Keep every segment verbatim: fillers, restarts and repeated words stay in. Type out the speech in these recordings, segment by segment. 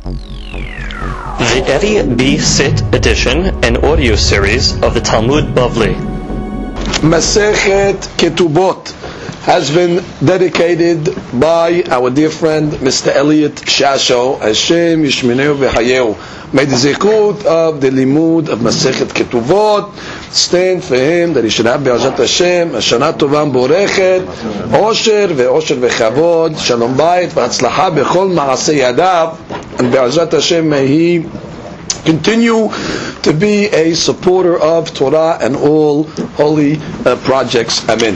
The Eddie B. Sit edition and audio series of the Talmud Bavli. Masechet Ketubot has been dedicated by our dear friend Mister Elliot Shasho. Hashem Yishmeneu v'Hayeu. May the zikut of the limud of Masechet Ketubot stand for him, that he should have be'ezrat Hashem a shana tova borechet, osher ve'osher ve'chavod, shalom bayit v'hatzlacha b'chol ma'aseh yadav, and be'ezrat Hashem may he continue to be a supporter of Torah and all holy uh, projects. Amen.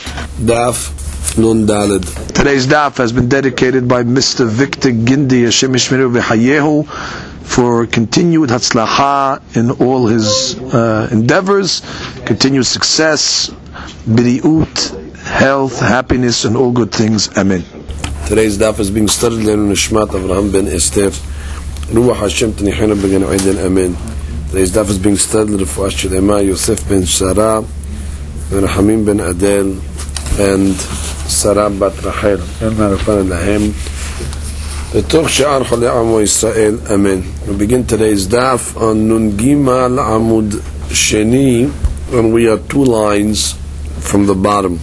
Daf Nun Daled. Today's daf has been dedicated by Mister Victor Gindi, Hashem Yishmeru v'Hayehu, for continued hatzlacha in all his uh, endeavors, continued success, biriut, health, happiness, and all good things. Amen. Today's daf is being studied in Nishmat Avraham ben Esther. Ruach Hashem Tanichena Began Eden. Amen. Today's daf is being studied for Ashidema Yosef ben Sarah, ben Rahamim ben Adel, and Sarah bat Rachel. Amen. B'toch she'ar cholei amo Yisrael. Amen. We begin today's daf on Nun Gimal Amud Sheni, and we are two lines from the bottom.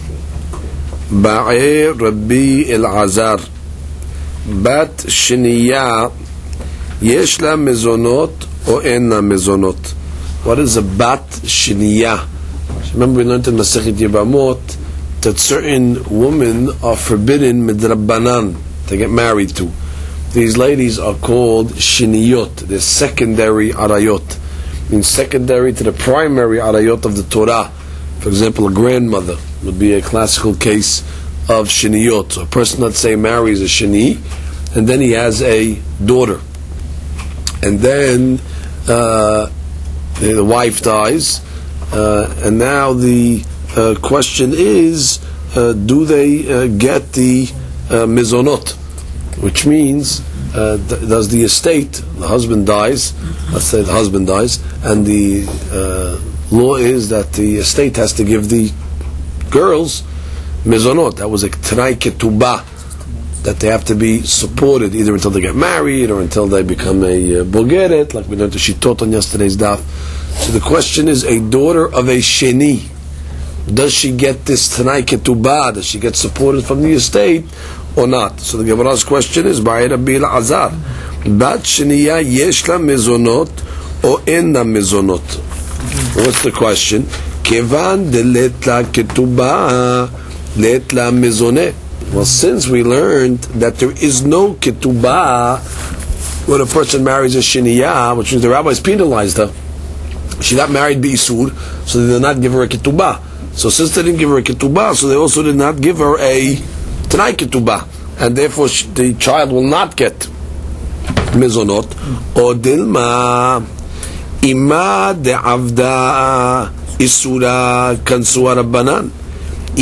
Ba'e Rabbi Elazar Bat Sheniya Yesh la mezonot or en la mezonot. What is a bat sheniya? Remember we learned in Masechet Yevamot that certain women are forbidden midrabbanan to get married to. These ladies are called sheniyot. They're secondary arayot, means secondary to the primary arayot of the Torah. For example, a grandmother would be a classical case of sheniyot. So a person, let's say, marries a sheni, and then he has a daughter. And then uh, the wife dies, uh, and now the uh, question is, uh, do they uh, get the uh, mizonot? Which means, uh, th- does the estate, the husband dies, let's say the husband dies, and the uh, law is that the estate has to give the girls mizonot. That was a t'nai ketubah, that they have to be supported either until they get married or until they become a uh, bogeret, like we learned to Shitot on yesterday's daf. So the question is, a daughter of a sheni, does she get this t'nai ketubah? Does she get supported from the estate or not? So the Gemara's question is, Ba'e Rabbi Elazar Bat sheniya yesh la mezonot or en la mezonot? What's the question? Kevan de let la ketubah let la mezonet. Well, since we learned that there is no ketubah when a person marries a sheniyah, which means the rabbis penalized her, she got married b'isur, so they did not give her a ketubah. So since they didn't give her a ketubah, so they also did not give her a t'nai ketubah, and therefore she, the child will not get mezonot. Or dilma ima de'avda isura kansua rabbanan. Or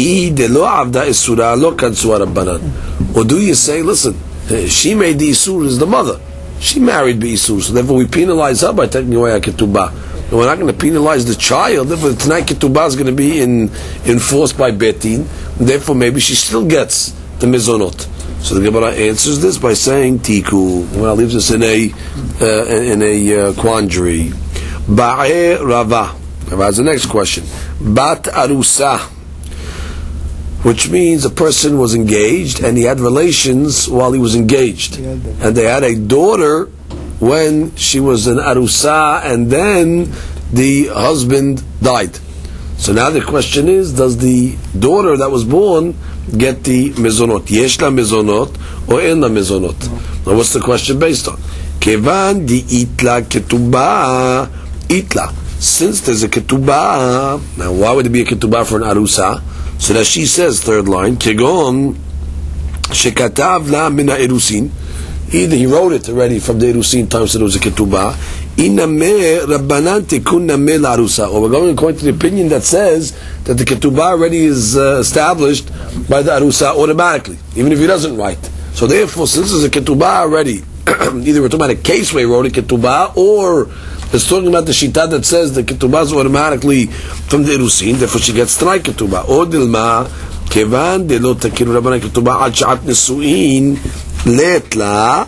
do you say, listen, she made the isur as the mother, she married the isur, so therefore we penalize her by taking away a ketubah, and we're not going to penalize the child. Therefore the t'nai ketubah is going to be in, enforced by betin, therefore maybe she still gets the mezonot. So the Gemara answers this by saying tiku. Well, leaves us in a uh, in a uh, quandary. Ba'e Rava. Rava has the next question. Bat arusa, which means a person was engaged and he had relations while he was engaged, and they had a daughter when she was an arusa, and then the husband died. So now the question is, does the daughter that was born get the mezonot? Yesh la mezonot or en la mezonot? Now what's the question based on? Kevan di itla ketubah itla. Since there's a ketubah, now why would there be a ketubah for an arusa? So that she says, third line, Kegon shekatav la mina erusin. Either he wrote it already from the erusin times, so there was a ketubah. Iname rabbanan tikun name la arusa. Or we're going according to the opinion that says that the ketubah already is uh, established by the arusa automatically, even if he doesn't write. So therefore, since there's a ketubah already, either we're talking about a case where he wrote a ketubah, or it's talking about the shita that says the ketubah is automatically from the erusin, therefore she gets t'nai ketubah. Or dilma kevan de lo takiru rabbanan ketubah al sha'at nesuin let la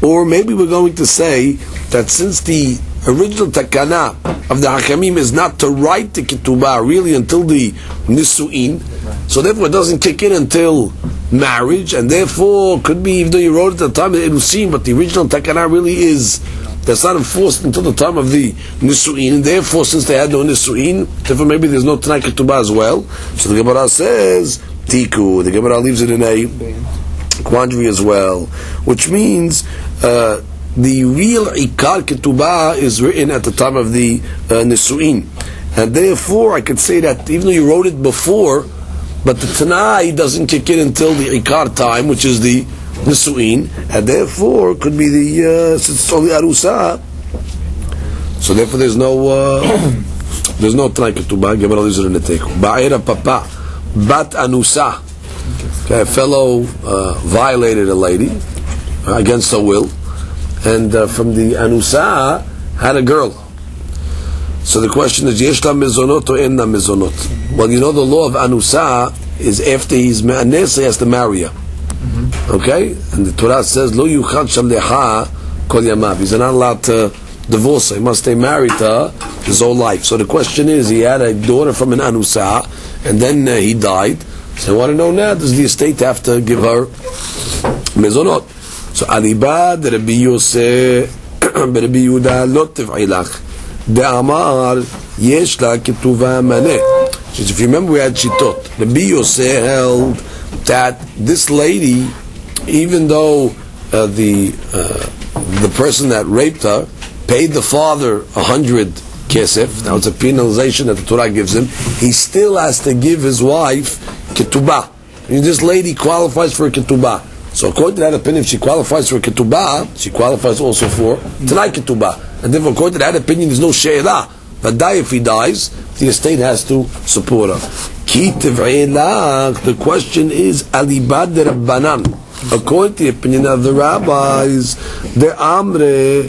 Or maybe we're going to say that since the original takana of the Hakamim is not to write the ketubah really until the nisu'in, so therefore it doesn't kick in until marriage, and therefore could be, even though you wrote it at the time of the Irusin, but the original takana really is, that's not enforced until the time of the nisu'in, and therefore since they had no nisu'in, therefore maybe there's no Tanai ketubah as well. So the Gemara says, Tiku, the Gemara leaves it in a quandary as well, which means uh, the real ikar ketubah is written at the time of the uh, nisu'in, and therefore I could say that even though you wrote it before, but the tanai doesn't kick in until the ikar time, which is the nisu'in, and therefore could be the uh, since it's only arusa, so therefore there's no uh, there's no tanai ketubah. Gemara leaves it in the teku. Ba'era papa bat anusa. Okay, a fellow uh, violated a lady uh, against her will, and uh, from the anusa had a girl. So the question is, yesh la mezonot or en la mezonot? Well, you know the law of anusa is after he's me'anes, he has to marry her. Mm-hmm. Okay, and the Torah says lo yuchad shaleha kol yamav. He's not allowed to divorce her; he must stay married to her his whole life. So the question is, he had a daughter from an anusa, and then uh, he died. So I want to know now, does the estate have to give her mezonot? So alibad Rabbi Yosef Rabbi Yehuda lo tev'ilach de'amar yesh la ketuvah maneh. If you remember, we had shitot. Rabbi Yosef held that this lady, even though uh, the uh, the person that raped her paid the father a hundred kesef, now it's a penalization that the Torah gives him, he still has to give his wife ketubah. And this lady qualifies for a ketubah. So according to that opinion, if she qualifies for a ketubah, she qualifies also for tanai ketubah. And therefore, according to that opinion, there's no she'elah. But die if he dies, the estate has to support her. Ki tev'ilach, the question is, alibad de rabbanan. According to the opinion of the rabbis, the amre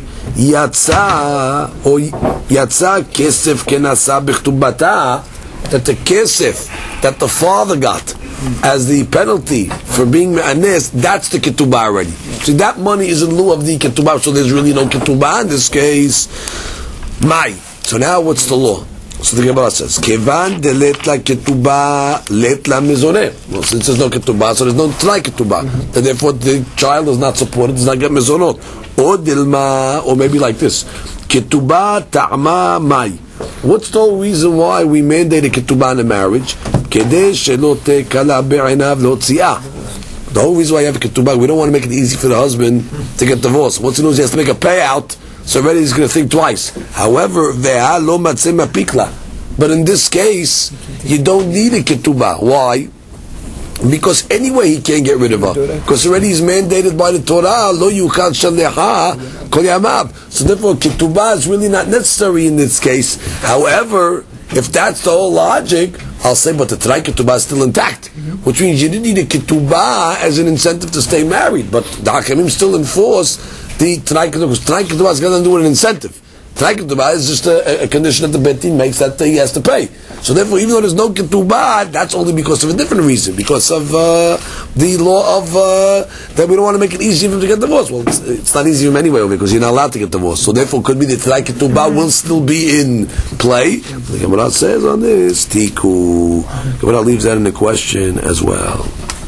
yatsa or yatsa kesef kenasa b'chtubata, that the kesef that the father got as the penalty for being me'anes, that's the ketubah already. See, that money is in lieu of the ketubah, so there's really no ketubah in this case. Mai. So now what's the law? So the Gemara says, Kevan de letla ketubah letla mezoneh. Well, since there's no ketubah, so there's no t'nai ketubah. Mm-hmm. And therefore the child is not supported, does not get mezonot. Or dilma, or maybe like this. Ketubah ta'ama mai. What's the whole reason why we mandate a ketubah in a marriage? Kedei shelo tekala be'enav lo tzi'ah. The whole reason why you have a ketubah, we don't want to make it easy for the husband to get divorced. Once he knows he has to make a payout, so already he's going to think twice. However, ve'ha lo matzeh mapikla. But in this case, you don't need a ketubah. Why? Because anyway he can't get rid of her. Because already he's mandated by the Torah, lo yuchad shaleha kol yamav. So therefore, ketubah is really not necessary in this case. However, if that's the whole logic, I'll say, but the Tanai ketubah is still intact. Which means you didn't need a ketubah as an incentive to stay married. But the Hakamim still enforce the Tanai ketubah, because Tanai ketubah is going to do an incentive. Tanai ketubah is just a, a condition that the Beit Din makes that he has to pay. So therefore, even though there's no ketubah, that's only because of a different reason, because of uh, the law of uh, that we don't want to make it easy for him to get divorced. Well, it's, it's not easy for him anyway, because you're not allowed to get divorced. So therefore, could be the Tanai ketubah will still be in play. The Gemara says on this, Tiku. The Gemara leaves that in the question as well.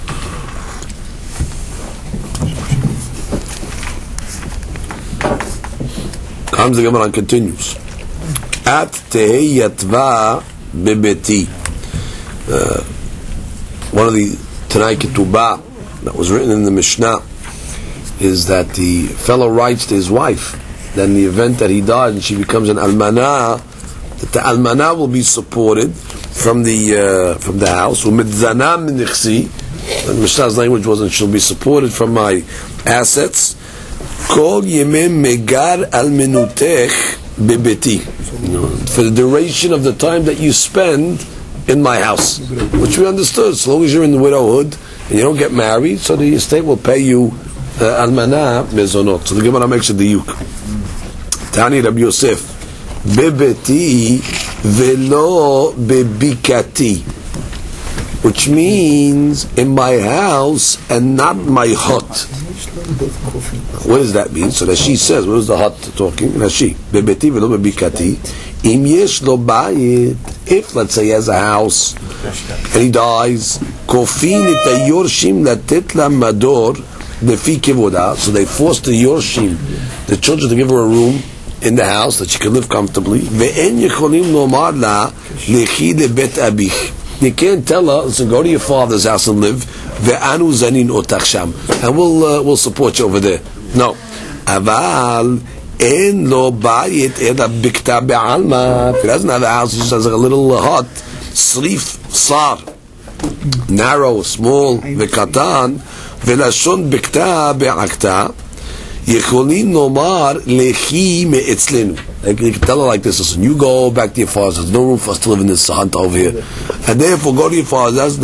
Comes the Gemara and continues. At tehiyatva bebeti. Uh, one of the Tanai ketubah that was written in the Mishnah is that the fellow writes to his wife that in the event that he died and she becomes an almanah, that the almanah will be supported from the uh, from the house. Umidzana min nichsi. The Mishnah's language wasn't she'll be supported from my assets. Kol yemei megar al menutech bebeti, for the duration of the time that you spend in my house, which we understood. As long as you're in the widowhood and you don't get married, so the estate will pay you almanah mezonot. So the Gemara makes a diuk. Tani Rabbi Yosef, bebeti velo bebikati. which means in my house and not my hut. What does that mean? So that she says, what is the hut talking? Rashi, bebeti v'lo bebikati. Im yesh lo bayit. If, let's say, he has a house and he dies, kofin et hayorshim latet la mador lefi kevoda. So they forced the yorshim, the children, to give her a room in the house that she could live comfortably. Ve'en yecholim lomar la lechi lebet abich. You can't tell her, listen, go to your father's house and live. Ve'anu zanin otach sham, and we'll uh, we'll support you over there. No. Aval en lo bayit ela bikta be'alma. If he doesn't have a house, he just has like a little hut. Srif sar, narrow, small. Ve'katan ve'lashon bikta be'akta. Yecholim nomar lechi me'etzlenu. Like, you can tell her like this: listen, you go back to your father's house. There's no room for us to live in this hut over here, and therefore go to your father's house.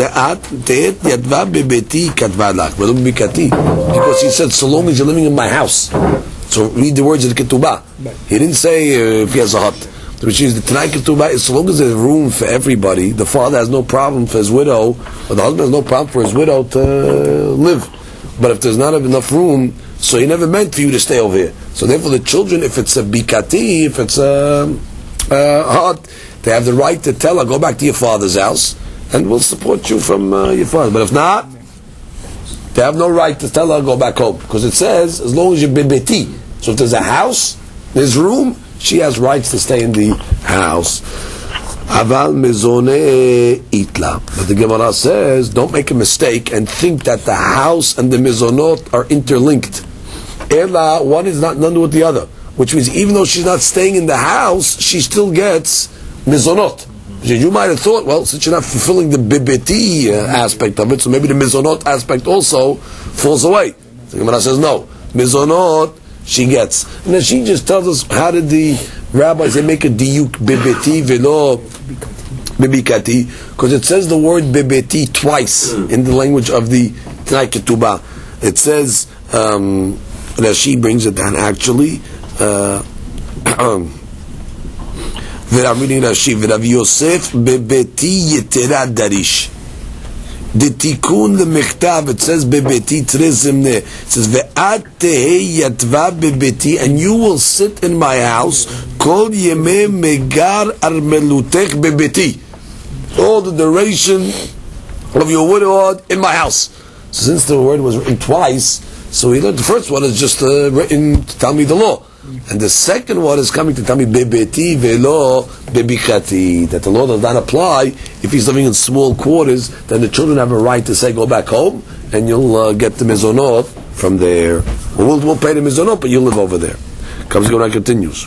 Because he said, so long as you're living in my house. So read the words of the ketubah. He didn't say uh, if he has a hut. Which is the Tanai ketubah is so long as there's room for everybody. The father has no problem for his widow, or the husband has no problem for his widow to live. But if there's not enough room, so he never meant for you to stay over here. So therefore the children, if it's a bikati, if it's a, a hut, they have the right to tell her, go back to your father's house, and we'll support you from uh, your father. But if not, they have no right to tell her, go back home. Because it says, as long as you're bibeti. So if there's a house, there's room, she has rights to stay in the house. Aval mezone itla. But the Gemara says, don't make a mistake and think that the house and the mezonot are interlinked. Ela, one is not none with the other. Which means even though she's not staying in the house, she still gets mezonot. You might have thought, well, since you're not fulfilling the bibeti uh, aspect of it, so maybe the mezonot aspect also falls away. The Gemara says, no. Mezonot, she gets. And then she just tells us, how did the rabbis they make a diuk bibeti velo bibikati? Because it says the word bibeti twice in the language of the Tanai Ketubah. It says, um, Rashi brings it down actually. Uh, I'm reading Rashi. V'Rav Yosef bebeti yetera darish. The tikkun lemechtav, it says bebeti trezimne. It says ve'at tehei yatva bebeti, and you will sit in my house. Kol yemei megar armelutech bebeti. All the duration of your widowhood in my house. So since the word was written twice, so he learned the first one is just uh, written to tell me the law. And the second one is coming to tell me bebeti velo bebikati, that the law does not apply if he's living in small quarters. Then the children have a right to say, go back home, and you'll uh, get the mezonot from there. We'll, we'll pay the mezonot, but you'll live over there. Comes going on, continues.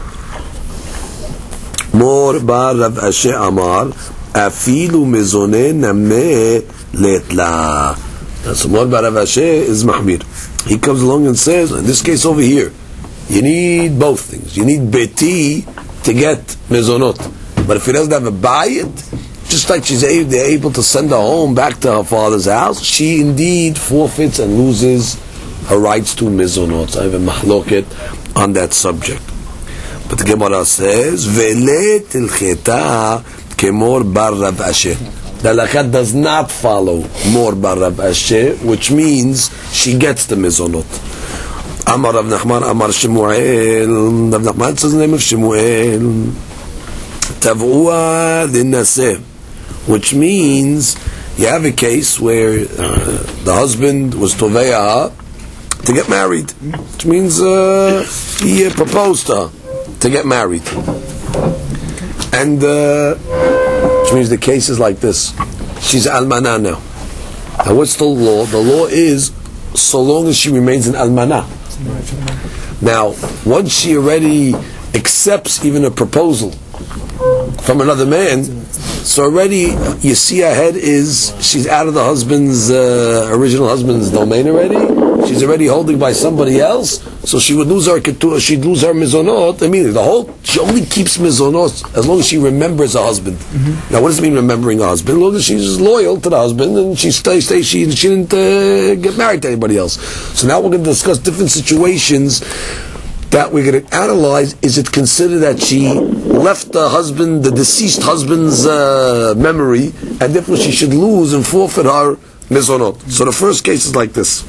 Mor bar Rav Ashe Amar afilu mezone name letla. So Mor bar Rav Ashe is mahmir. He comes along and says, in this case over here, you need both things. You need beti to get mezonot. But if he doesn't have a bayit, just like she's able, they're able to send her home back to her father's house, she indeed forfeits and loses her rights to mezonot. So I have a mahloket on that subject. But the Gemara says, Vele tilcheta kemor bar Rav Ashe. The halakha does not follow Mor bar Rav Ashe, which means she gets the mezonot. Amar Rav Nachman, Amar Shemuel. Rav Nachman says the name of Shemuel. Tavua linnaseh, which means you have a case where uh, the husband was toveya to get married, which means uh, he proposed to her to get married, and uh, which means the case is like this: she's almanah now. Now, what's the law? The law is so long as she remains an almanah. Now, once she already accepts even a proposal from another man, so already you see her head is she's out of the husband's uh, original husband's domain already. She's already holding by somebody else, so she would lose her she'd lose her mizonot immediately. The whole she only keeps mizonot as long as she remembers her husband. Mm-hmm. Now, what does it mean remembering her husband? As long as she's loyal to the husband and she stays, stays she she didn't uh, get married to anybody else. So now we're going to discuss different situations that we're going to analyze, is it considered that she left the husband, the deceased husband's uh, memory, and therefore she should lose and forfeit her mizonot. So the first case is like this.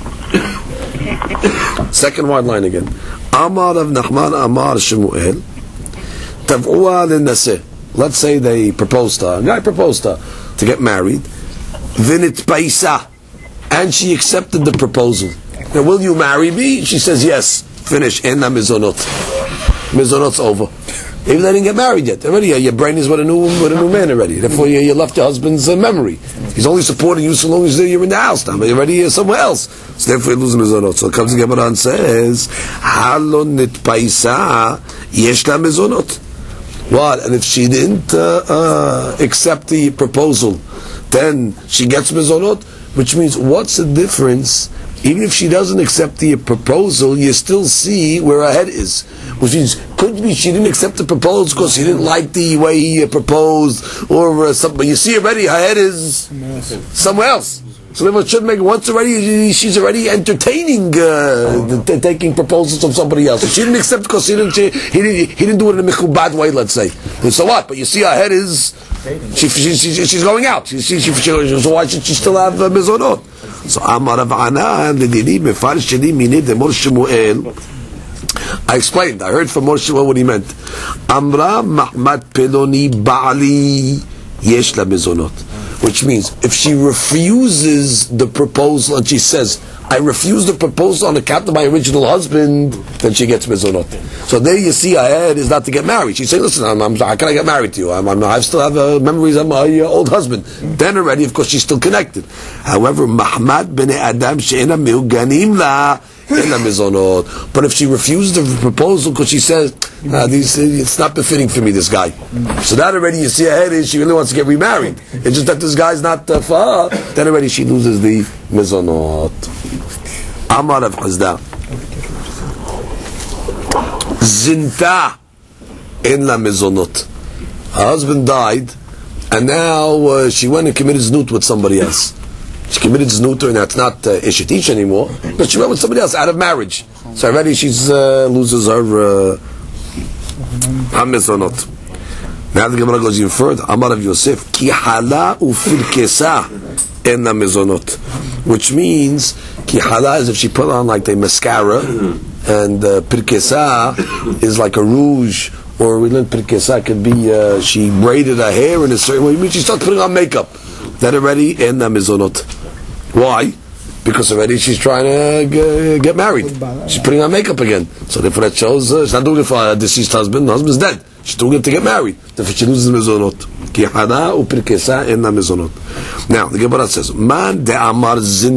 Second wide line again. Amar of Nachman Amar Shemuel Tav'ua l'naseh. Let's say they proposed to her. A guy proposed to her to get married. Vinit paisa, and she accepted the proposal. Now, will you marry me? She says yes. Finish. En la mizonot. Mizonot's over. Even though they didn't get married yet. Already, your brain is with a new with a new man already. Therefore, you, you left your husband's uh, memory. He's only supporting you so long as you're in the house now. But you're already uh, somewhere else. So therefore, you lose mizonot. So it comes to Gemara and says, Halon nit paisa yesh la mizonot. What? And if she didn't uh, uh, accept the proposal, then she gets mizonot, which means what's the difference? Even if she doesn't accept the proposal, you still see where her head is. Which means, could be she didn't accept the proposal because she didn't like the way he uh, proposed, or uh, something. But you see already, her head is somewhere else. So therefore, it should make once already. She's already entertaining, uh, t- taking proposals from somebody else. So she didn't accept because she didn't. She, he didn't. He didn't do it in a bad way. Let's say. And so what? But you see, her head is. She, she, she, she's going out. She, she, she, she, so why should she still have uh, mizonot? So Amar Rav Anan l'dini mefarish sheni minei demor Shemuel. I explained. I heard from Mor Shemuel what he meant. Amra Mahmad Peloni Ba'ali yesh la mizonot. Which means, if she refuses the proposal and she says, I refuse the proposal on account of my original husband, then she gets mizonot. So there you see her head is not to get married. She's saying, listen, I'm, I'm, how can I get married to you? I'm, I'm, I still have uh, memories of my uh, old husband. Then already, of course, she's still connected. However, Mahmad ben Adam she'ena meuganim la ela mizonot. But if she refuses the proposal because she says, uh, these, it's not befitting for me, this guy. So that already, you see her head is she really wants to get remarried. It's just that this guy's not uh, for her. Then already she loses the mizonot. Amar of Hazda Zinta in la mizonot. Her husband died, and now uh, she went and committed znut with somebody else. She committed znut, and that's not uh, Ishet Ish anymore, but she went with somebody else out of marriage. So already she uh, loses her uh, her mizonot. Now the Gemara goes even further. Amar of Yosef Ki hala ufirkesa in la mizonot, which means Ki hala is if she put on like the mascara, and uh, pirkesa is like a rouge, or we learned pirkesa could be uh, she braided her hair in a certain way. I mean, she starts putting on makeup. That already in the mizonot. Why? Because already she's trying to g- get married. She's putting on makeup again. So therefore that shows uh, she's not doing it for her deceased husband. The husband's dead. She's doing it to get married. Therefore she loses the mizonot. Ki hada u pirkesa in the mizonot. Now the Gemara says, Man de amar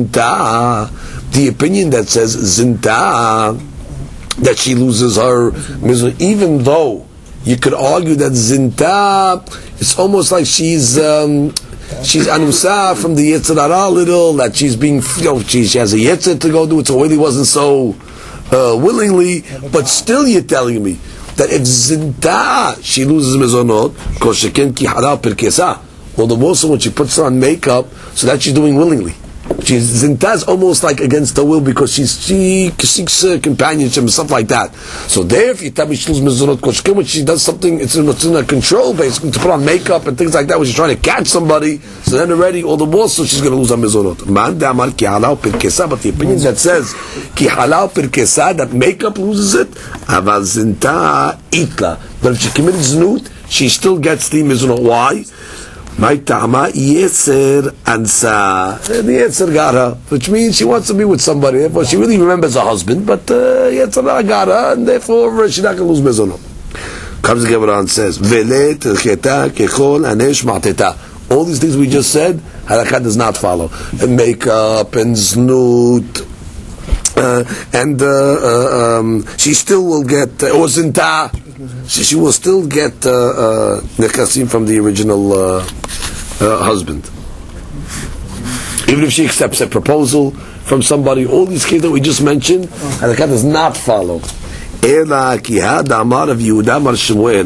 zinta. The opinion that says zinta, that she loses her mizonot, even though you could argue that zinta, it's almost like she's um, she's anusa from the Yetzer Hara a little, that she's being, you know, she, she has a Yetzer to go do it, so really wasn't so uh, willingly, but still you're telling me that if zinta, she loses mizonot, because she can ki hara pirkesa, well the more so when she puts on makeup, so that she's doing willingly. She's zinta is almost like against her will, because she's, she seeks uh, companionship and stuff like that. So there, if you tell me she loses mizonot, because when she does something, it's in, it's in her control, basically, to put on makeup and things like that, when she's trying to catch somebody, so then already, all the more so she's going to lose her mizonot. Man de amar ki halau pirkesa, but the opinion that says ki halau pirkesa, that makeup loses it, aval zinta itla. But if she committed znut, she still gets the mizonot. Why? My ta'ama yetzer ansa. The yetzer got her, which means she wants to be with somebody. Therefore, she really remembers her husband, but uh, yetzer got her, and therefore she's not going to lose mizonot. Comes the Gemara and says, "Vele tercheta kechol anesh ma'teta." All these things we just said, halakha does not follow. And makeup and znut, uh, and uh, uh, um, she still will get uh, or zinta. She, she will still get nekasim uh, uh, from the original uh, uh, husband, even if she accepts a proposal from somebody. All these cases that we just mentioned, and the cat does not follow. Ela ki had amar of Yehuda Mar Shemuel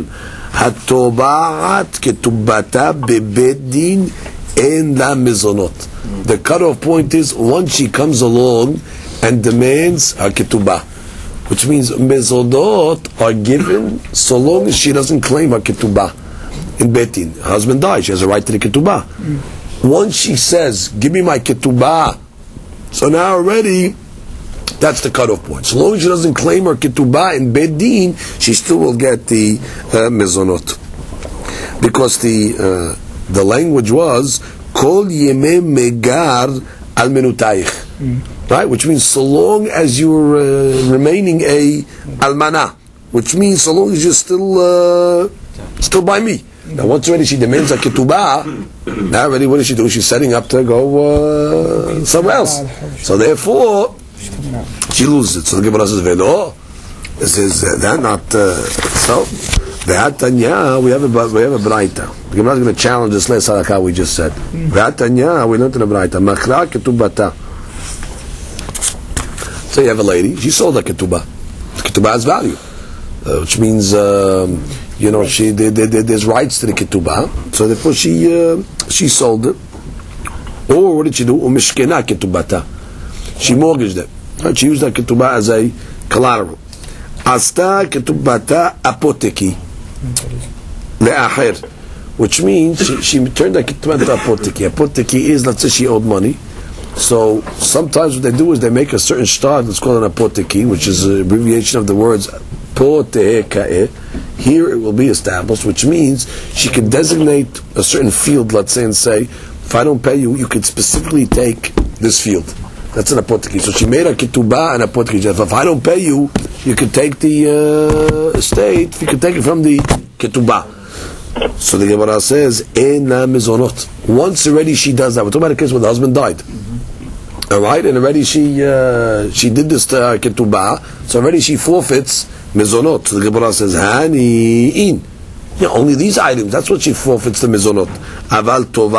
hatobaat ketubata bebedin en la mizonot. The cutoff point is once she comes along and demands her ketubah. which means mezonot are given so long as she doesn't claim her ketubah in Beit Din. Her husband died, she has a right to the ketubah. Mm. Once she says, give me my ketubah, so now already, that's the cutoff point. So long as she doesn't claim her ketubah in Beit Din, she still will get the uh, mezonot. Because the uh, the language was, Kol yemei megar al menutaich. Right, which means so long as you're uh, remaining a almana, which means so long as you're still uh, still by me. Now, once already she demands a ketubah, now already what does she do? She's setting up to go uh, somewhere else. So therefore, she loses it. So the Gemara says, "Velo." This is uh, that not uh, so. Ve'atanya, we have a we have a braita. The Gemara is going to challenge this last halakha we just said. Ve'atanya, we learned in the braita. Machra ketubata. So you have a lady, she sold a ketubah. The ketubah has value, uh, which means, um, you know, she there, there, there's rights to the ketubah. So therefore she uh, she sold it. Or what did she do? Umishkena ketubata. She mortgaged it. Right? She used that ketubah as a collateral. Asta ketubata apoteki le'acher, which means she, she turned that ketubah into apoteki. Apoteki is, let's say she owed money. So sometimes what they do is they make a certain star that's called an apoteki, which is an abbreviation of the words poteh. Here it will be established, which means she can designate a certain field, let's say, and say, if I don't pay you, you could specifically take this field. That's an apoteki. So she made a ketubah and apoteki. If I don't pay you, you could take the uh, estate, you could take it from the ketubah. So the Gemara says, Ena mezonot. Once already she does that. We're talking about a case where the husband died. Mm-hmm. Alright, and already she uh, she did this to uh, ketubah, so already she forfeits mezonot. So the Gemara says, Hani in. Yeah, only these items, that's what she forfeits the mezonot. Aval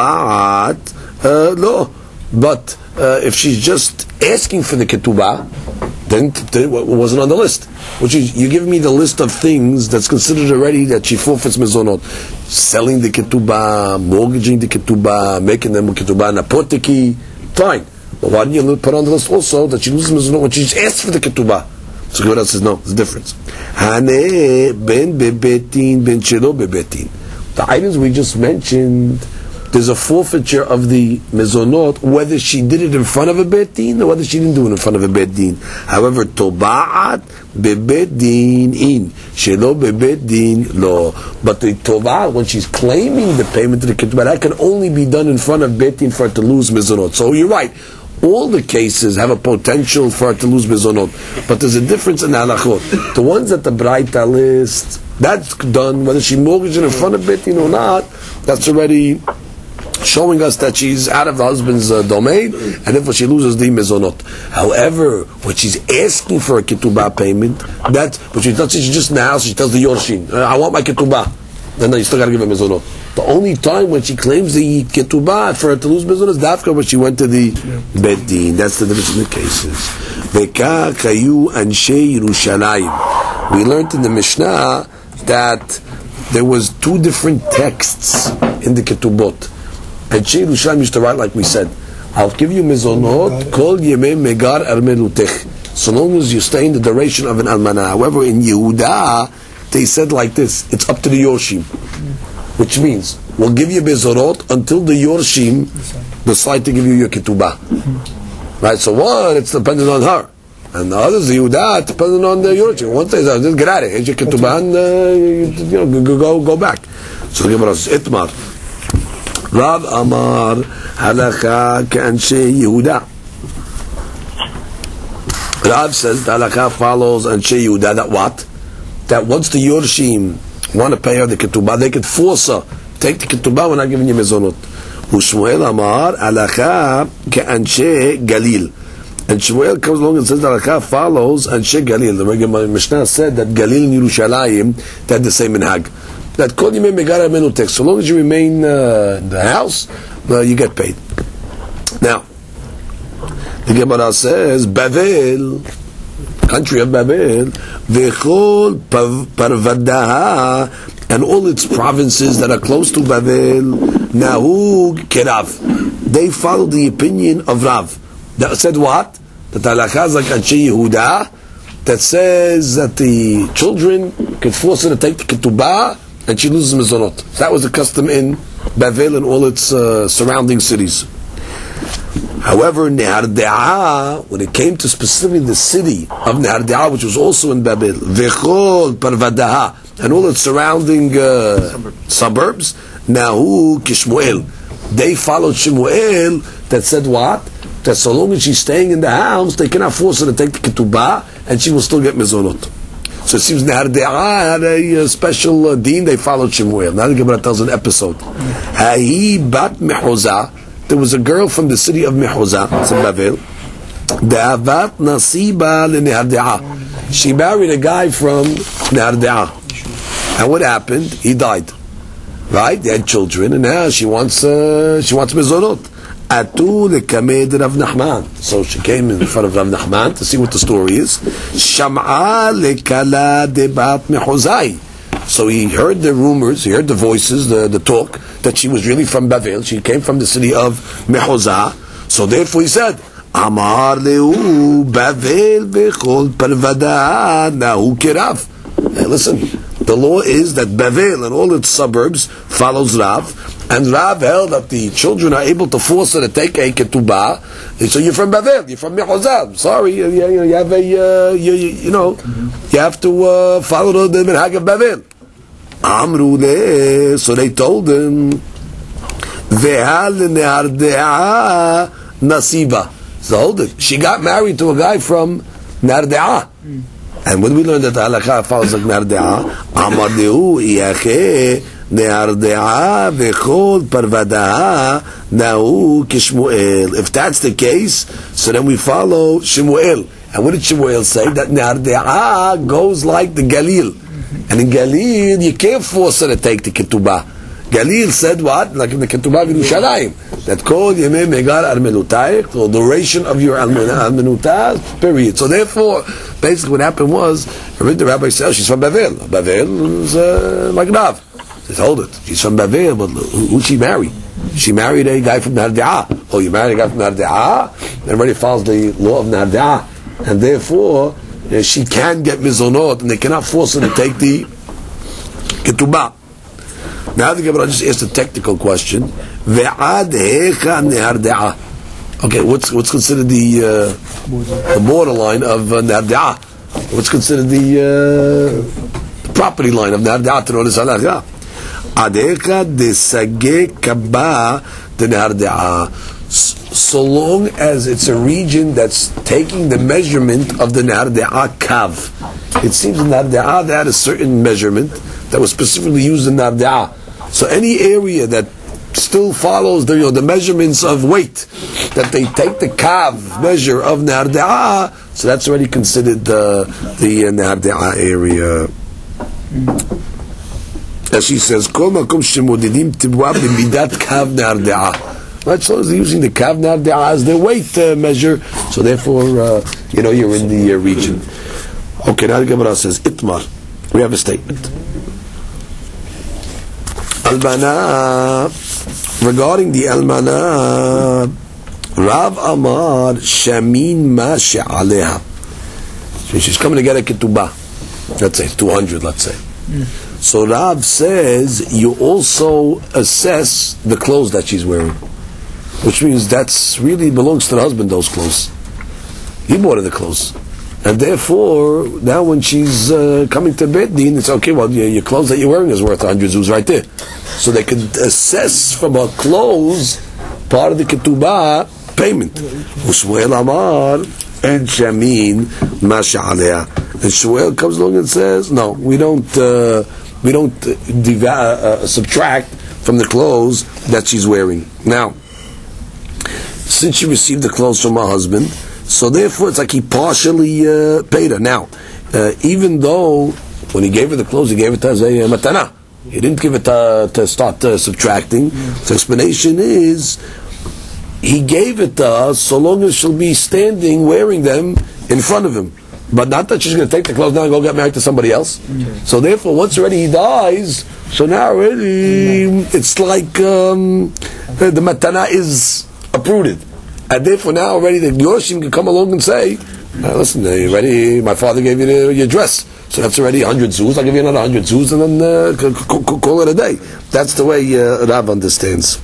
tovaat, uh, no. But uh, if she's just asking for the ketubah, then it wasn't on the list. Which is, you give me the list of things that's considered already that she forfeits mezonot. Selling the ketubah, mortgaging the ketubah, making them ketubah and apoteki, fine. But why didn't you put on the list also that she loses mezonot when she just asks for the ketubah? So Gemara says, no, there's a difference. Haneh ben bebetin ben shelo bebetin. The items we just mentioned, there's a forfeiture of the mezonot, whether she did it in front of a Beit Din or whether she didn't do it in front of a Beit Din. However, toba'at bebeit din in, shelo bebeit din lo. But the toba'at, when she's claiming the payment to the ketubah, that can only be done in front of Beit Din for her to lose mezonot. So you're right. All the cases have a potential for her to lose mezonot, but there's a difference in halachot. The ones that the Braita list, that's done whether she mortgaged it in front of Beit Din or not. That's already showing us that she's out of the husband's uh, domain, and therefore she loses the mezonot. However, when she's asking for a ketubah payment, that but she does she just now she tells the Yorshin, I want my ketubah. Then no, you still got to give her mezonot. The only time when she claims the ketubah for her to lose mezonot is dafka when she went to the yeah. Beit Din. That's the difference in the cases. Veka kayu anshe Yerushalayim. We learned in the Mishnah that there was two different texts in the ketubot. And Anshe Yerushalayim used to write like we said, I'll give you mezonot, kol yemei megar armenutech, so long as you stay in the duration of an almana. However, in Yehuda, they said like this, it's up to the Yorshim. Which means, we'll give you mezonot until the Yorshim decide to give you your ketubah. Right, so one, it's dependent on her. And the others, the Yehuda, it's dependent on the Yorshim. One say, just get out of here, here's your ketubah, and uh, you, you know, go, go, go back. So the Gemara says, Itmar. Rav Amar halakha ke'anshe Yehuda. Rav says the halakha follows Anshe Yehuda that what? That once the Yorshim want to pay her the ketubah, they could force her, take the ketubah, we're not giving you mezonot. Ushmuel Amar halakha ke'anshe Galil. And Shmuel comes along and says the halakha follows Anshe Galil. The regular Mishnah said that Galil and Yerushalayim, they had the same minhag. That kol yemei megara menutek, so long as you remain uh, in the house, uh, you get paid. Now, the Gemara says, Bavel, country of Babel, vechol parvadaha, and all its provinces that are close to Babel, nahug kerav. They followed the opinion of Rav. That said what? That halakha is like Anshe Yehuda, that says that the children can force her to take the ketubah and she loses mezonot. So that was the custom in Bavel and all its uh, surrounding cities. However, Nehar De'ah, when it came to specifically the city of Nehar De'ah, which was also in Babel, Vechol Parvadaha, and all its surrounding uh, suburbs, Nahu Kishmuel, they followed Shemuel that said what? That so long as she's staying in the house, they cannot force her to take the ketubah, and she will still get mezonot. So it seems Nehar De'ah had a uh, special uh, deen, they followed Shemuel. Now the Gemara tells an episode. Ha'i bat Mehuzah, there was a girl from the city of Mehuzah, it's in Bavel, Da'avat nasiba le-Nehar De'ah. She married a guy from Nehar De'ah. And what happened? He died. Right? They had children, and now she wants uh, she wants mezonot. Atu lekamed Rav Nachman. So she came in front of Rav Nachman to see what the story is. Sham'a lekala debat mehuzai. So he heard the rumors, he heard the voices, the, the talk, that she was really from Bavel. She came from the city of Mehuzah. So therefore he said, Amar lehu Bavel bechol parvada nahu kirav. Hey, listen, the law is that Bavel and all its suburbs follows Rav, and Rav held that the children are able to force her to take a ketubah. And so you're from Bavel, you're from Mehuzah. Sorry, you, you, you have a, uh, you, you, you know, you have to uh, follow the minhag of Bavel. Amru le, so they told him, Ve'al Nehar De'ah nasiba. So hold it. She got married to a guy from Nehar De'ah. And when we learned that the halakha follows like Nehar De'ah, Amar lehu iyache Nehar De'ah vechol parvadaha nahu kishmuel. If that's the case, so then we follow Shemuel. And what did Shemuel say? That Nehar De'ah goes like the Galil. And in Galil, you can't force her to take the ketubah. Galil said what? Like in the ketubah of Yerushalayim, that kol yemei megar armenutayik, the duration of your armenutah, period. So therefore, basically what happened was, I read the rabbi said, oh, she's from Bavel. Bavel is uh, like Rav. He said, hold it. She's from Bavel, but who, who'd she marry? She married a guy from Nehar De'ah. Oh, you married a guy from Nehar De'ah? Everybody follows the law of Nehar De'ah. And therefore, uh, she can get mizonot, and they cannot force her to take the ketubah. Now the Gemara just asked a technical question. Ve'ad hecha Nehar De'ah. Okay, what's what's considered the uh, the borderline of uh, Nehar De'ah? What's considered the, uh, the property line of Nehar De'ah? To know this halakha. Ad hecha desage kabah the Nehar De'ah. So long as it's a region that's taking the measurement of the Nehar De'ah kav. It seems in Nehar De'ah they had a certain measurement that was specifically used in Nehar De'ah. So any area that still follows the, you know, the measurements of weight, that they take the kav measure of Nehar De'ah, so that's already considered uh, the uh, Nehar De'ah area. As she says, Kol makom shemodidim tibwa b'midat kav Nehar De'ah. Right, so they're using the kav Nehar De'ah as their weight uh, measure, so therefore, uh, you know, you're in the uh, region. Okay, now the Gemara says, Itmar. We have a statement. Almana, regarding the Almana, Rav Amar Shamin Ma She'aleha. So she's coming to get a ketubah. Let's say two hundred, let's say. Mm. So Rav says you also assess the clothes that she's wearing, which means that's really belongs to the husband, those clothes. He bought her the clothes. And therefore, now when she's uh, coming to Beit Din, it's okay, well, your, your clothes that you're wearing is worth one hundred zuz right there. So they could assess from her clothes part of the ketubah payment. Shmuel Amar and Shamin Masha Alea. And Shmuel comes along and says, no, we don't uh, we don't uh, diva- uh, subtract from the clothes that she's wearing. Now, since she received the clothes from her husband, so therefore it's like he partially uh, paid her. Now, uh, even though when he gave her the clothes, he gave it as a uh, matana. He didn't give it uh, to start uh, subtracting. The explanation is he gave it to her so long as she'll be standing wearing them in front of him. But not that she's going to take the clothes now and go get married to somebody else. Mm-hmm. So therefore, once already he dies, so now already it's like um, the, the matana is uprooted. And therefore now already the Yoshim can come along and say, Uh, listen, are you ready? My father gave you the, your dress, so that's already one hundred zuz. I'll give you another one hundred zuz, and then uh, c- c- call it a day. That's the way uh, Rav understands.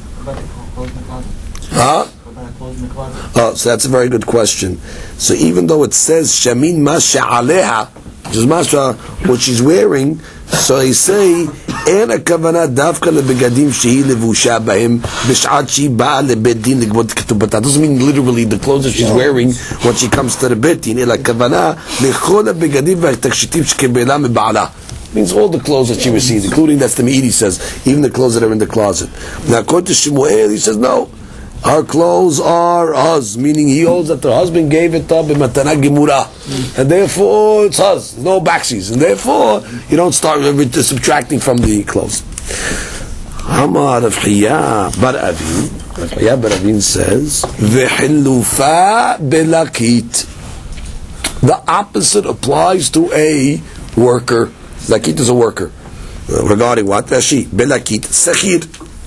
Huh? Oh, so that's a very good question. So even though it says Shamin Masha Aleha, which is Masha, what she's wearing, so they say, Ena kavana davka lebegadim shehi levusha b'hem b'sh'at she ba'a lebet din legvot ketubata. That doesn't mean literally the clothes that she's wearing when she comes to the bet din. Ela kavana lechol lebegadim v'takshitim shekebela meba'ala. Means all the clothes that she received, including, that's the Meiri says, even the clothes that are in the closet. Now according to Shemuel, he says no. Her clothes are hers, meaning he holds that the husband gave it up in matana gemura, and therefore it's hers, no backsies, and therefore you don't start subtracting from the clothes. Amar Rav Hiya bar Avin, Rav Hiya bar Avin says, v'hilufa belakit. The opposite applies to a worker. Lakit is a worker. Uh, regarding what? Rashi belakit sechir,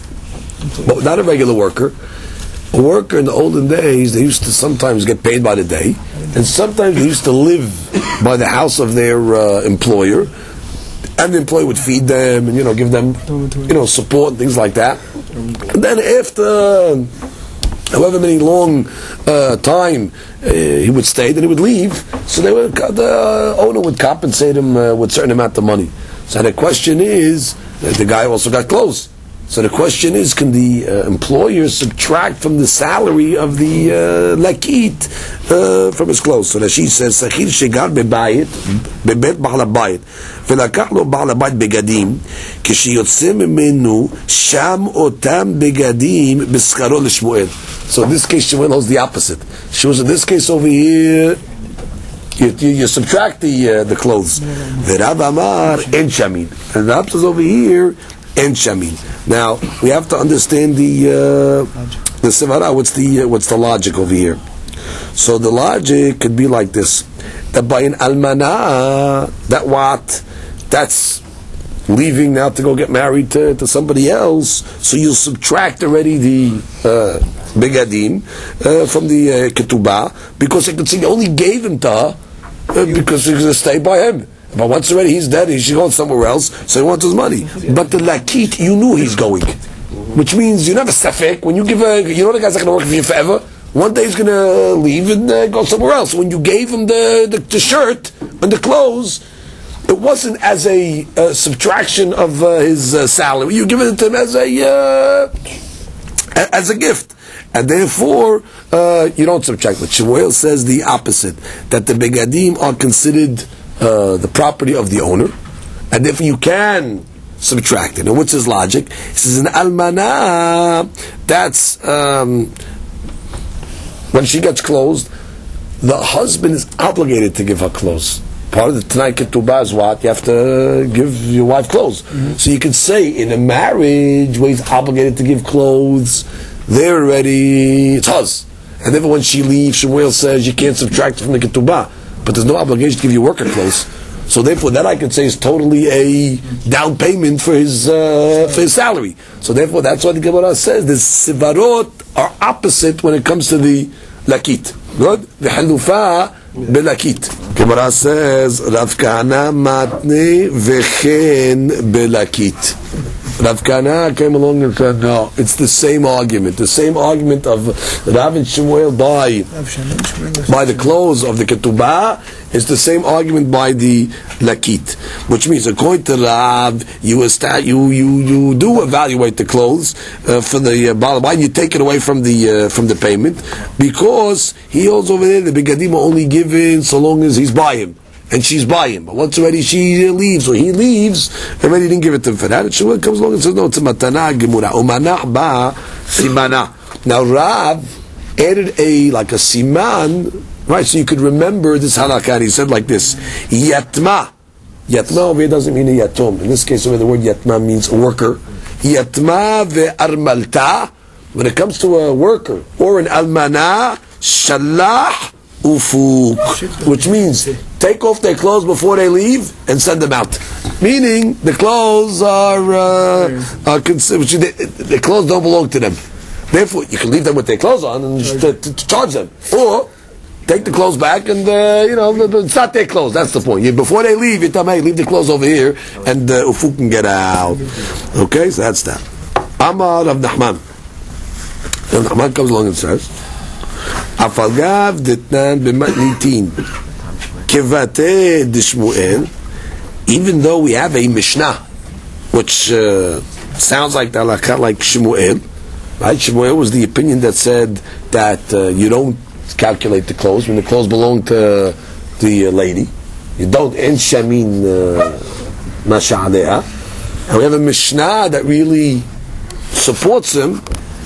but not a regular worker. A worker in the olden days, they used to sometimes get paid by the day, and sometimes they used to live by the house of their uh, employer, and the employer would feed them and, you know, give them, you know, support and things like that. And then after however many long uh, time uh, he would stay, then he would leave. So they would, the owner would compensate him uh, with a certain amount of money. So the question is, uh, the guy also got clothes. So the question is, can the uh, employer subtract from the salary of the uh, lakit uh, from his clothes? So that she says, "Sachir shegar bebayit, bebet ba'al habayit, velakach lo ba'al habayit begadim, kishiyotze mimenu sham otam begadim b'scharo l'Shmuel." So in this case, Shmuel holds the opposite. She was in this case over here. You, you, you subtract the uh, the clothes. V'Rav Amar en shamin, and the opposite is over here. En shamin. Now we have to understand the uh, the sivara. What's the uh, what's the logic over here? So the logic could be like this: that by an almana, that what, that's leaving now to go get married to, to somebody else. So you'll subtract already the uh, begadim uh, from the uh, ketubah, because you can see you only gave him to her uh, because he's going to stay by him. But once already he's dead, he's going somewhere else, so he wants his money. But the lakit, you knew he's going, which means you never safek. When you give a, you know the guy's not going to work for you forever. One day he's going to leave and uh, go somewhere else. When you gave him the, the, the shirt and the clothes, it wasn't as a uh, subtraction of uh, his uh, salary. You give it to him as a uh, as a gift, and therefore uh, you don't subtract. But Shemuel says the opposite, that the begadim are considered Uh, the property of the owner, and if you can subtract it. And what's his logic? He says in almana, that's um, when she gets clothes, the husband is obligated to give her clothes. Part of the Tanai Ketubah is what? You have to give your wife clothes. Mm-hmm. So you could say in a marriage where he's obligated to give clothes, they're already, it's hers. And then when she leaves, Shemuel says you can't subtract it from the Ketubah. But there's no obligation to give you worker clothes. So therefore, that I could say is totally a down payment for his uh, for his salary. So therefore, that's why the Gemara says the sivarot are opposite when it comes to the lakit. Good? The halufa belakit. Gemara says Rav Kahana matne v'chen belakit. Rav Kahana came along and said, no, it's the same argument. The same argument of Rav and Shemuel by, by the clothes of the ketubah is the same argument by the lakit. Which means, according to Rav, you you you, you do evaluate the clothes uh, for the uh, Baal Habayit, you take it away from the uh, from the payment, because he holds over there the begadim are only given so long as he's by him. And she's by him. But once already she leaves, or he leaves, already didn't give it to him for that. And Shemuel comes along and says, no, it's a matana gemura. Umanah ba simana. Now Rav added a, like a siman, right, so you could remember this halakha. And he said like this, yatma. Yatma over here doesn't mean a yatom. In this case, over the word yatma means a worker. Yatma ve'armalta. When it comes to a worker, or an almana, shalah ufuk, which means take off their clothes before they leave and send them out. Meaning the clothes are, uh, are considered, the clothes don't belong to them. Therefore, you can leave them with their clothes on and just, to, to charge them, or take the clothes back, and uh, you know it's not their clothes. That's the point. Before they leave, you tell them, hey, leave the clothes over here, and uh, Ufu can get out. Okay, so that's that. Amar Rav Nachman. Rav Nachman comes along and says, Afalgav ditnan b'matnitin kevate d'Shmuel. Even though we have a Mishnah, which uh, sounds like the halakha like Shmuel, right? Shmuel was the opinion that said that uh, you don't calculate the clothes when the clothes belong to the uh, lady. You don't en shamin masha aleha. And we have a Mishnah that really supports him.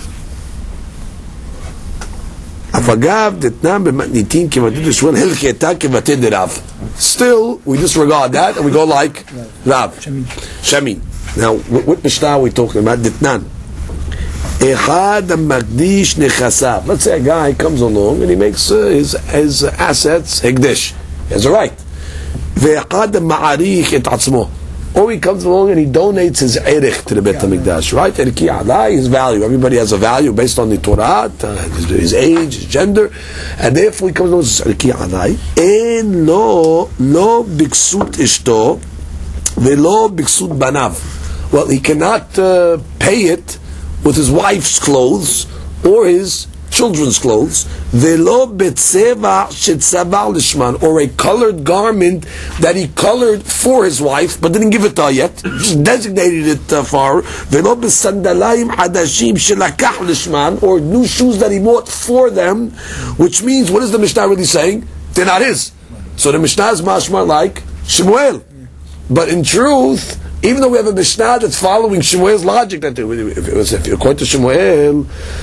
Afagav ditnam b'matnitin kevate d'Shmuel hilcheta kevate d'Rav. Still, we disregard that and we go like Rav. Shamin. Now, what, what Mishnah are we talking about? Ditnan. Echad magdish nechasav. Let's say a guy comes along and he makes uh, his, his assets hegdish. He has a right. Ve'echad ma'arich et atzmo. Or he comes along and he donates his erich to the Beit HaMikdash, right? Eriki alai, his value. Everybody has a value based on the Torah, uh, his, his age, his gender, and therefore he comes along and says, Eriki alai, en lo, lo biksut ishto, velo biksut banav. Well, he cannot uh, pay it with his wife's clothes or his children's clothes, velo betseva shetzavar lishman, or a colored garment that he colored for his wife but didn't give it to her yet, just designated it uh, for her, velo besandalayim hadashim shelakach lishman, or new shoes that he bought for them, which means, what is the Mishnah really saying? They're not his. So the Mishnah is mashma like Shmuel. But in truth, even though we have a Mishnah that's following Shmuel's logic, that if it was, if you're according to Shmuel,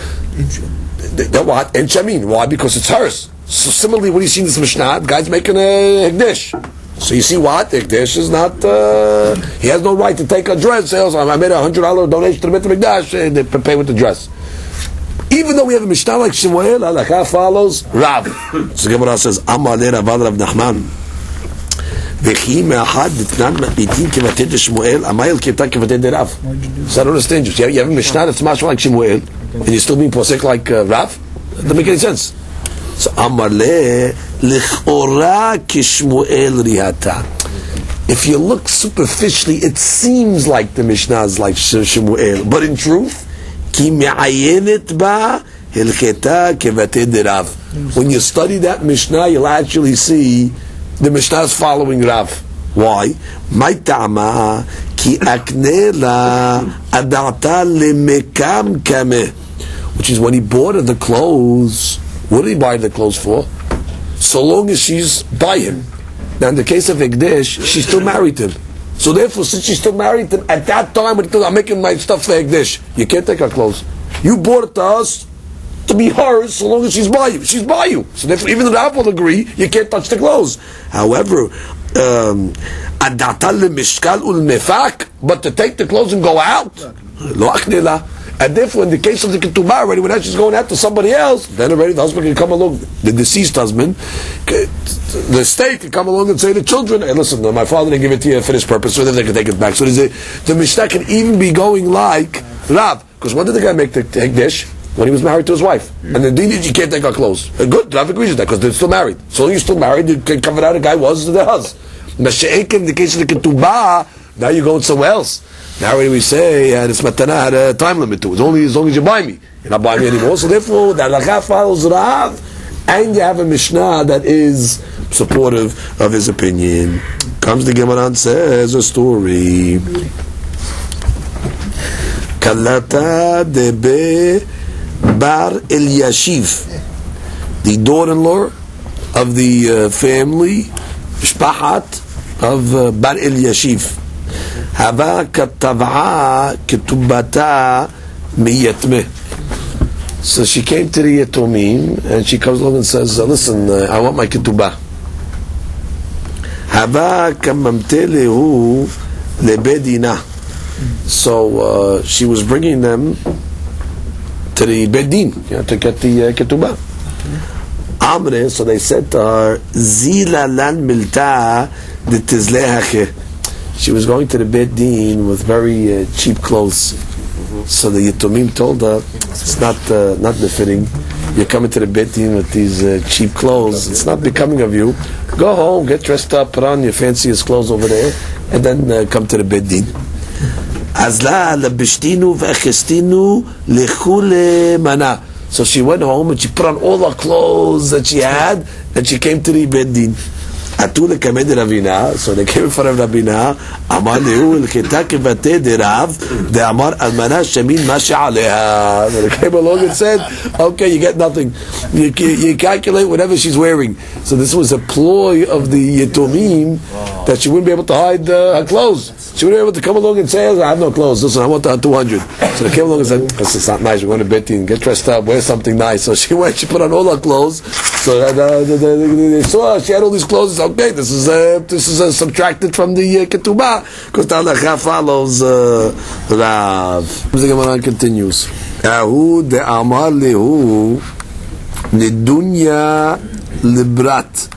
what? And Shamin. Why? Because it's hers. So similarly, when you see this Mishnah, the guy's making a Hekdesh. So you see what? Hekdesh is not, uh, he has no right to take a dress. Say, oh, I made a one hundred dollars donation to the Beit HaMikdash, and they pay with the dress. Even though we have a Mishnah like Shmuel, halakha follows Rav. So Gemara says, Amar le Rav Rav Nachman. V'chi me'achad ditnan matnitin kevatei Shmuel, amayel kevta kevatei Rav. So I don't understand you. You have a Mishnah that's much like Shmuel, and you're still being posek like uh, Rav? That doesn't make any sense. So Amar le l'chora kishmuel rihata. If you look superficially, it seems like the Mishnah is like Shmuel, but in truth, ki me'ayenet ba hilcheta kevatei Rav. When you study that Mishnah, you'll actually see the Mishnah is following Rav. Why? My ta'ama ki akne la adata lemekam kame. Which is when he bought her the clothes, what did he buy the clothes for? So long as she's by him. Now in the case of Hekdesh, she's still married to him. So therefore, since she's still married to him, at that time, when he goes, I'm making my stuff for Hekdesh, you can't take her clothes. You bought it to us to be hers so long as she's by you. She's by you. So therefore, even the Rav will agree, you can't touch the clothes. However, um, but to take the clothes and go out, lo aknela. And therefore, in the case of the ketubah, already when she's going out to somebody else, then already the husband can come along, the deceased husband, the state can come along and say to the children, hey, listen, my father didn't give it to you for this purpose, so then they can take it back. So there's a, the Mishnah can even be going like Rav. Because when did the guy make the Hekdesh? When he was married to his wife. And the deed is you can't take our clothes. Good, Rav agrees with that, because they're still married. So long as you're still married, you can cover out a guy was the husband. In the case of the ketubah, now you're going somewhere else. Now already we say uh, this matana had a time limit to it. It's only as long as you buy me. You're not buying me anymore. So therefore, the halakha follows Rav, and you have a Mishnah that is supportive of his opinion. Comes the Gemara and says a story. Kalata debe bar Eliashiv, the daughter-in-law of the uh, family, Shpahat of uh, Bar Eliashiv. Hava katav'a ketubata miyatmeh. So she came to the Yatomim and she comes along and says, listen, uh, I want my ketubah. Hava kamamte lehu lebedina. So uh, she was bringing them to the bedin, you know, to get the uh, ketubah. Amre, so they said to her, Zila lan milta de tizlehache. She was going to the Beit Din with very uh, cheap clothes. Mm-hmm. So the Yatomim told her, it's not uh, not befitting. you're coming to the Beit Din with these uh, cheap clothes. It's not becoming of you. Go home, get dressed up, put on your fanciest clothes over there, and then uh, come to the Beit Din. Azla labishtinu ve'echestinu lechule mana. So she went home and she put on all her clothes that she had, and she came to the Beit Din. Atu lekamed Ravina, so they came in front of Ravina. Amar lehu l'keta kivate de Rav, de Amar almana shemin ma she'aleha. So they came along and said, okay, you get nothing. You, you calculate whatever she's wearing. So this was a ploy of the Yetomim that she wouldn't be able to hide uh, her clothes. She wouldn't be able to come along and say, I have no clothes. Listen, I want the two hundred. So they came along and said, this is not nice. We're going to Beit Din. Get dressed up. Wear something nice. So she went. She put on all her clothes. So uh, they, they, they saw she had all these clothes. Okay, this is uh, this is uh, subtracted from the uh, ketubah because the halacha follows uh, Rav. The Gemara continues. Ahu de amar lehu nidunya librat.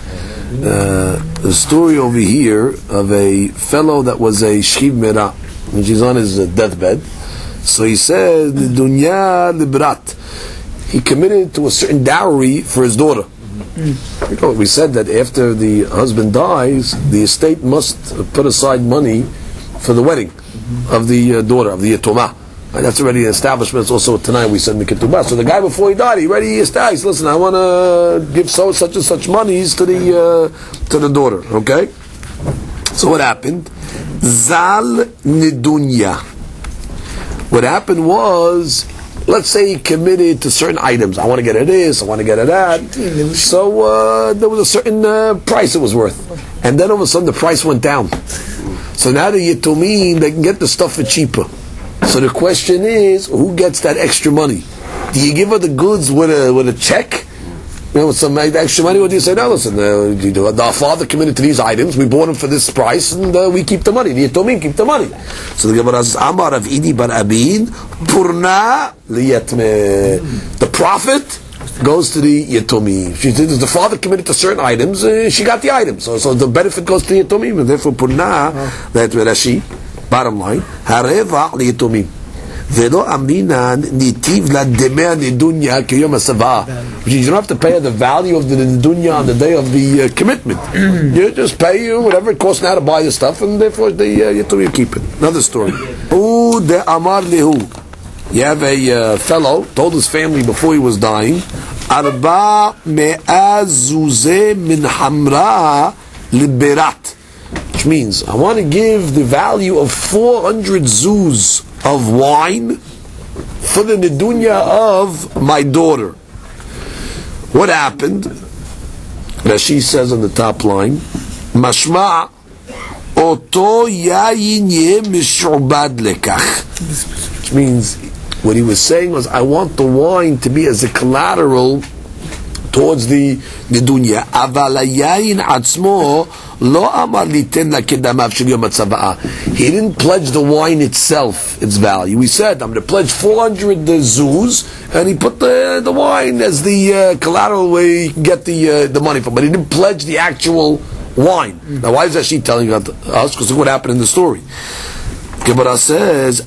Uh, the story over here of a fellow that was a shchiv merah, which is on his uh, deathbed. So he says nidunya librat. He committed to a certain dowry for his daughter. Mm. You know, we said that after the husband dies, the estate must put aside money for the wedding mm-hmm. of the uh, daughter, of the yatomah. And that's already an establishment. It's also tonight we send the ketubah. So the guy before he died, he already established, listen, I want to give so such and such monies to the uh, to the daughter. Okay? So what happened? Zal nidunya. What happened was, let's say he committed to certain items. I want to get at this, I want to get at that. So uh, there was a certain uh, price it was worth. And then all of a sudden the price went down. So now the Yetomim, they can get the stuff for cheaper. So the question is, who gets that extra money? Do you give her the goods with a with a check? You know, with some extra money, or do you say, no, listen, uh, our father committed to these items, we bought them for this price, and uh, we keep the money. The Yetomim keep the money. So the Gemara says, Amar of Idi bar Abin, Purna liyatme. The profit goes to the Yetomim. She says, the father committed to certain items, uh, she got the items. So, so the benefit goes to the Yetomim, and therefore Purna, that Rashi, bottom line, Hareva liyatomim. Velo aminan nitiv la demea nidunya kiyom hasavah. Which is, you don't have to pay her the value of the nidunya on the day of the uh, commitment. You just pay you whatever it costs now to buy the stuff, and therefore the uh, Yetomim keep it. Another story. U de amar lehu. You have a uh, fellow told his family before he was dying, Arba me'az zuzeh min hamra liberat. Which means, I want to give the value of four hundred zuz of wine for the nidunya of my daughter. What happened? Rashi says on the top line, Mashma oto yayin ye mishubad lekach. Which means, what he was saying was, I want the wine to be as a collateral towards the nidunya. Aval hayayin atzmo lo amar liten la kedamav shel yom hatzava'ah. He didn't pledge the wine itself, its value. He said, I'm going to pledge four hundred zuz, and he put the the wine as the uh, collateral where you can get the uh, the money from. But he didn't pledge the actual wine. Mm-hmm. Now, why is that she telling us? Because look what happened in the story. Gemara says,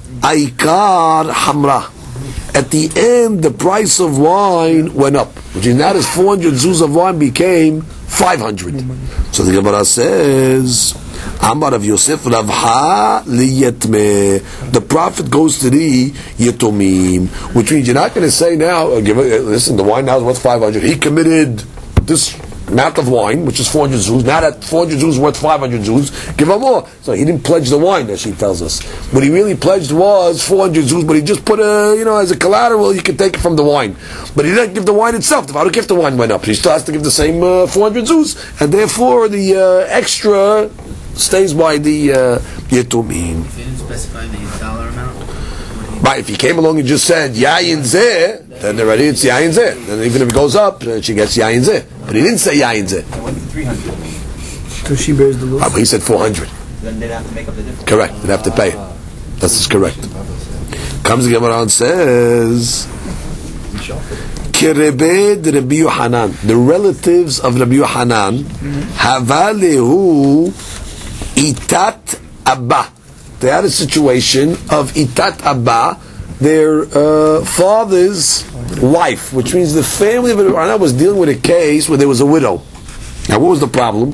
Aikar hamra. At the end, the price of wine went up, which is now this four hundred zuz of wine became five hundred. So the Gemara says, Amar of Yosef Ravha liyetme. The profit goes to the Yetomim, which means you're not going to say now, uh, give, uh, listen, the wine now is worth five hundred. He committed this amount of wine, which is four hundred zuz. Now that four hundred zuz is worth five hundred zuz, give him more. So he didn't pledge the wine, as she tells us. What he really pledged was four hundred zuz, but he just put a, you know, as a collateral, you can take it from the wine. But he didn't give the wine itself. The value of the wine went up. He still has to give the same uh, four hundred zuz, and therefore the uh, extra stays by the uh, Yetomim. If you didn't specify the dollar amount? Right, if he came along and just said Yayin Zeh, then already it's Yayin Zeh. Then even if it goes up, she gets Yayin Zeh. But he didn't say Yayin Zeh. three hundred. So she bears the loss. Right, but he said four hundred. Then they'd have to make up the difference. Correct, they'd have to pay it. That's correct. Comes the Gemara and says, Kirebed Rabbi Yohanan, the relatives of Rabbi Yohanan, Havalehu Itat Abba. They had a situation of Itat Abba, their uh, father's wife, which means the family of Rabbi Yohanan was dealing with a case where there was a widow. Now, what was the problem?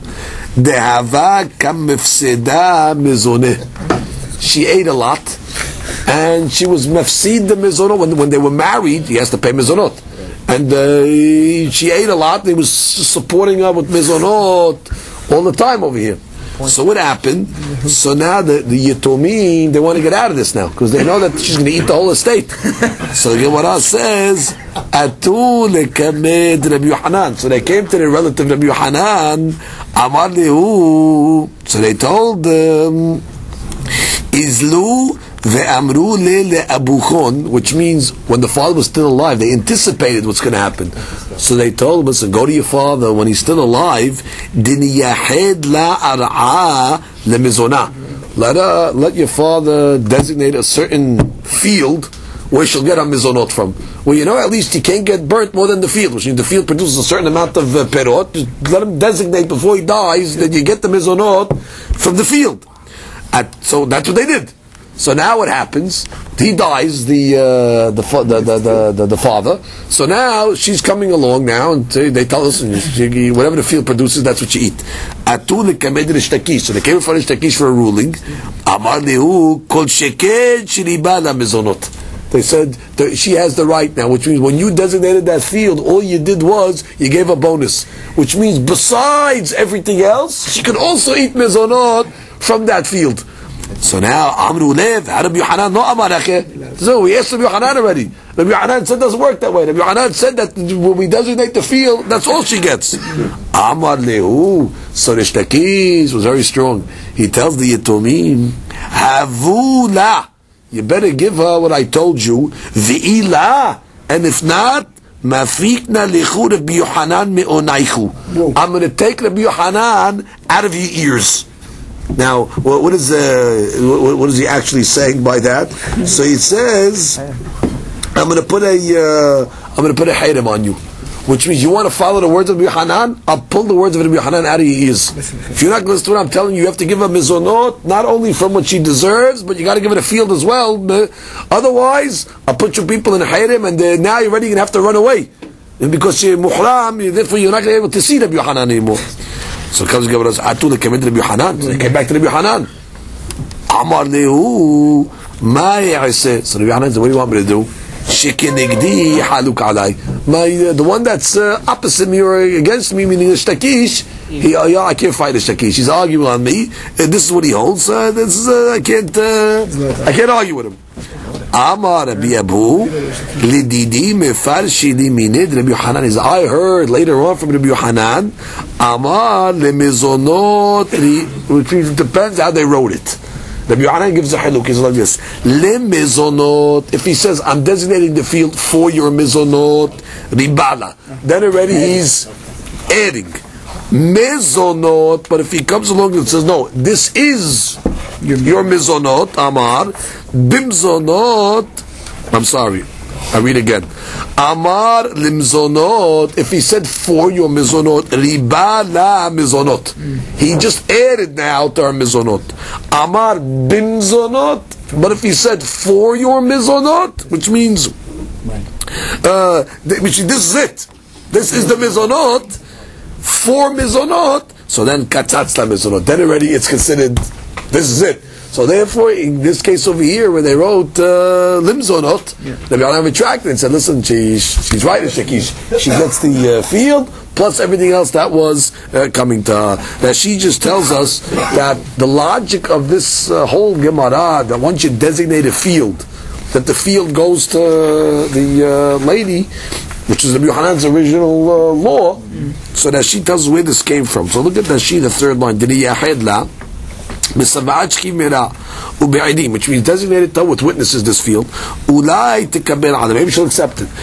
She ate a lot, and she was mefsid the mizonot. When, when they were married, he has to pay mizonot. And uh, she ate a lot, and he was supporting her with mizonot all the time over here. So what happened? So now the, the Yitomim, they want to get out of this now, because they know that she's going to eat the whole estate. So the Gemara says, Atu lekamed Rabbi Yohanan. So they came to the relative Rabbi Yohanan, Amar lehu. So they told them, Izlu ve'amru le le'abuchon, which means when the father was still alive, they anticipated what's going to happen. So they told him, listen, go to your father when he's still alive, diniyahed la ar'a lemizonah. Let her, let your father designate a certain field where she'll get her mizonot from. Well, you know, at least he can't get burnt more than the field, which means the field produces a certain amount of uh, perot. Just let him designate before he dies that you get the mizonot from the field. At, so that's what they did. So now what happens? He dies, the uh, the, the, the, the, the the father. So now she's coming along now, and they tell us, whatever the field produces, that's what you eat. So they came in front of Ishtakish for a ruling. They said that she has the right now, which means when you designated that field, all you did was you gave a bonus, which means besides everything else, she could also eat mizonot from that field. So now Amru Lev, Rabbi Yohanan no Amarake. So we asked Rabbi Yohanan already. Rabbi Yohanan said it doesn't work that way. Rabbi Yohanan said that when we designate the field, that's all she gets. Amar Lehu. So the Ishtakish was very strong. He tells the Yitomim, Havula. You better give her what I told you. V'ila. And if not, Mafikna lechu Rabbi Yohanan me'onaichu. I'm going to take Rabbi Yohanan out of your ears. Now, what is uh, what is he actually saying by that? So he says, "I'm going to put a uh, I'm going to put a hayrim on you," which means you want to follow the words of Rabbi Yohanan. I'll pull the words of Rabbi Yohanan out of your ears. If you're not going to listen to what I'm telling you, you have to give her mizonot, not only from what she deserves, but you got to give it a field as well. Otherwise, I'll put your people in a hayrim, and uh, now you're ready going to have to run away, and because you're muhram, therefore you're not going to be able to see Rabbi Yohanan anymore. So comes the Gemara says, Atu lekeved Rabbi Yohanan. So they came back to Rabbi Yohanan. Amar lehu ma ya'aseh. So Rabbi Yohanan said, what do you want me to do? Shekenegdi haluk alai. My uh, the one that's uh, opposite me or against me, meaning the Shtakish, he, uh, yeah, I can't fight the Shtakish. He's arguing on me. And this is what he holds. Uh, this is, uh, I can't. Uh, I can't argue with him. Amar Rabbi Abu lididi mefarshi liminid Rabbi Yohanan is. I heard later on from Rabbi Yohanan. Amar lemizonot, which means it depends how they wrote it. Rabbi Yohanan gives a haluk. He's like this: lemizonot. If he says, "I'm designating the field for your mizonot," ribala, then already he's adding mizonot. But if he comes along and says, "No, this is your mizonot," Amar bimzonot. I'm sorry, I read again. Amar limzonot. If he said for your mizonot, riba la mizonot, he just added now to our mizonot. Amar bimzonot. But if he said for your mizonot, which means, uh, which this is it. This is the mizonot for mizonot. So then katzatz la mizonot. Then already it's considered. This is it. So therefore, in this case over here, where they wrote uh, limzonot, yeah. Rabbi Yohanan retracted and said, "Listen, she, she's right, Shekish. She gets the uh, field plus everything else that was uh, coming to her." That she just tells us that the logic of this uh, whole Gemara, that once you designate a field, that the field goes to the uh, lady, which is Rabbi Yohanan's original uh, law. Mm-hmm. So that she tells us where this came from. So look at that she, the third line. Did he yahed la? Which means designated to with witnesses this field. Maybe she'll accept it.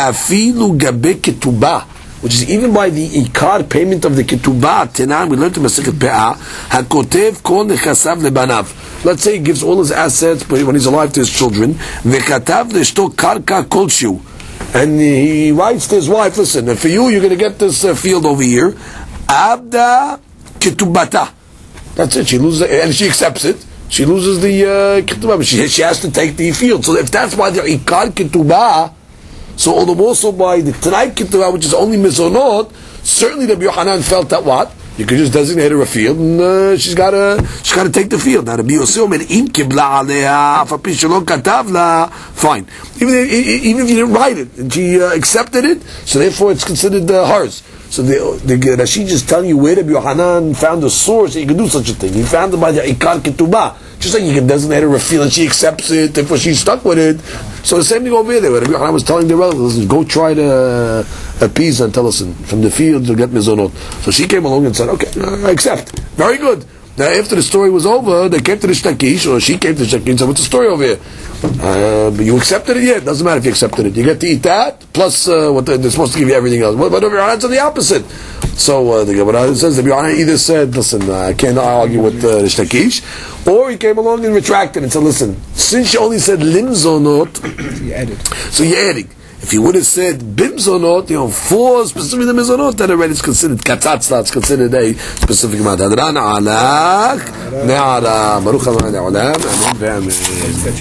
Which is even by the ikar payment of the ketubah. Tenan, we learned to Masechet Pe'ah. Hakotev kol nechasav lebanav. Let's say he gives all his assets when he's alive to his children. Vekatav leshto karka kolshu. And he writes to his wife, listen, for you, you're going to get this uh, field over here. Abda ketubata. That's it. She loses it, and she accepts it. she loses the uh, ketubah. But she, she has to take the field. So if that's why they're ikar ketubah, so all the more so by the tonight ketubah, which is only mizonot, certainly Rabbi Yochanan felt that what? You could just designate her a field, and uh, she's got to she's got to take the field. Now, Rabbi Yossi Omer, im kibla aleha, af api shelo katav la, fine. Even if, even if you didn't write it, and she uh, accepted it, so therefore it's considered uh, hers. So the, the Rashi just telling you where Rabbi Yochanan found a source that you can do such a thing. He found it by the ikar ketubah. Just like you can designate her a field and she accepts it, therefore she's stuck with it. So the same thing over there. Rabbi Yochanan was telling the relatives, listen, go try to appease and tell us from the field to get mizonot. So she came along and said, okay, I accept. Very good. Now after the story was over, they came to the shtakish, or she came to the shtakish and said, what's the story over here? Uh, but you accepted it? Yeah, it doesn't matter if you accepted it. You get to eat that, plus uh, what the, they're supposed to give you everything else. What about Rabbi Yochanan? It's the opposite. So uh, the Gemara says that Rabbi Yochanan either said, listen, uh, I can't argue with uh, the shtakish, or he came along and retracted and said, listen, since you only said limzonot, You added. so you're adding. If you would have said bimzonot, you know, for specifically the mizonot, then already it's considered katzatzla, it's considered a specific amount. Hadran alak, ne'ara, baruch haba ne'olam, amen ve'amen.